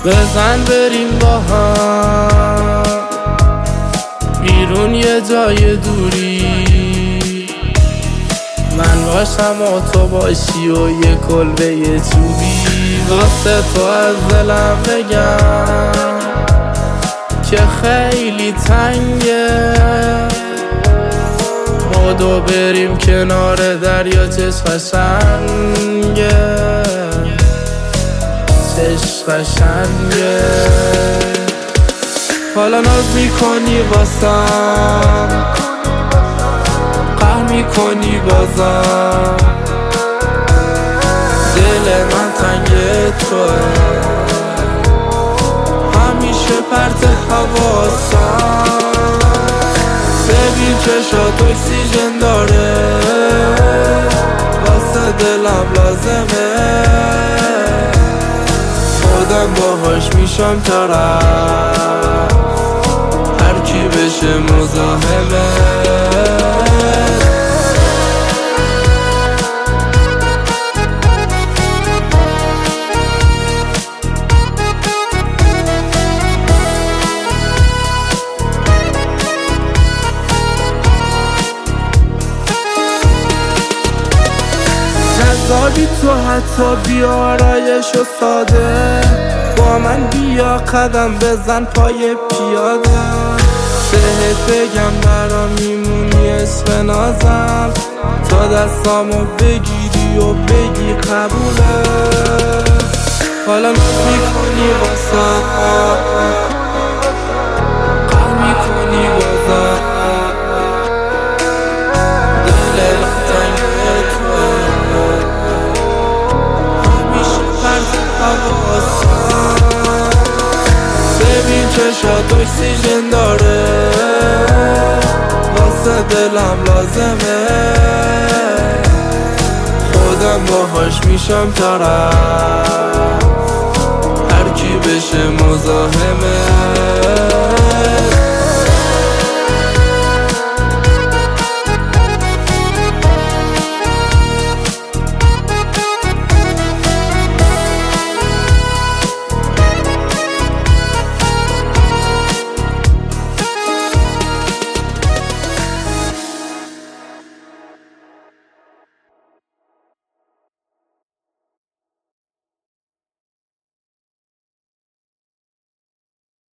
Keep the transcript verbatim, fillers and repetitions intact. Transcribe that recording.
بزن بریم با هم بیرون یه جای دوری، من باشم و تو باشی و یه کلبه یه چوبی. واسه تو از دلم بگم که خیلی تنگه، بادو بریم کنار دریا، چش قشنگه چش قشنگه. حالا ناز میکنی واسم، قهر میکنی بازم، دل من تنگ توه، همیشه پرت حواسم. ببین چشات اکسیژن داره، واسه دلم لازمه، خودم باهاش میشم طرف، هر کی بشه مزاحمه. جذابی تو حتی بیارایش و ساده، با من بیا قدم بزن پای پیاده. بهت بگم برام میمونی عشق نازم، تا دستامو بگیری و بگی قبوله. حالا ناز میکنی واسم، قهر میکنی بازم، دل من تنگ توه، همیشه پرت حواسم. ببین چشات اکسیژن داره، واسه دلم لازمه، خودم باهاش میشم طرف، هر کی بشه مزاحمه.